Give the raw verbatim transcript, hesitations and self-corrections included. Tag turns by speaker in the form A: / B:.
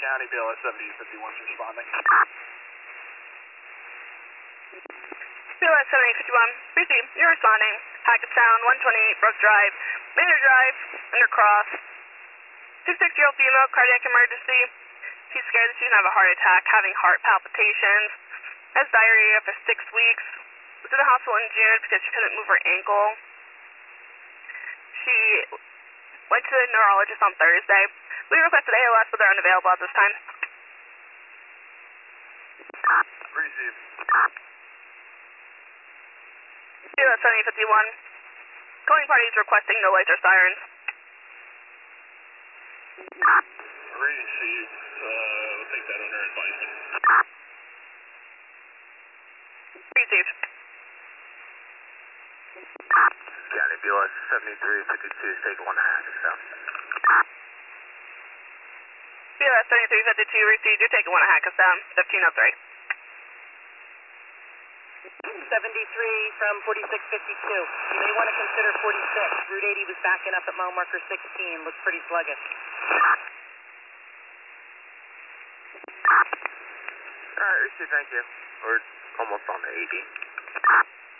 A: County, B L S seventy fifty-one is responding.
B: B L S seventy fifty-one, B C, you're responding. Hackettstown, one twenty-eight Brook Drive, Manor Drive, Undercross. sixty-six-year-old female, cardiac emergency. She's scared that she's going to have a heart attack, having heart palpitations. Has diarrhea for six weeks. Was in the hospital in June because she couldn't move her ankle. She went to the neurologist on Thursday. We requested A O S, but they're unavailable at this time.
A: Receive.
B: B L S seventy fifty-one. Calling parties requesting no lights or sirens.
A: Receive. Uh, we'll take that under advisement.
B: Received.
C: County, B L S seventy-three fifty-two, take one half, so.
B: B L S seventy-three fifty-two, received. You're taking one at Hackettstown, fifteen oh three.
D: seventy-three from forty-six fifty-two. You may want to consider forty-six. Route eighty was backing up at mile marker sixteen. Looks pretty sluggish.
C: Alright, receive, thank you. We're almost on the eighty.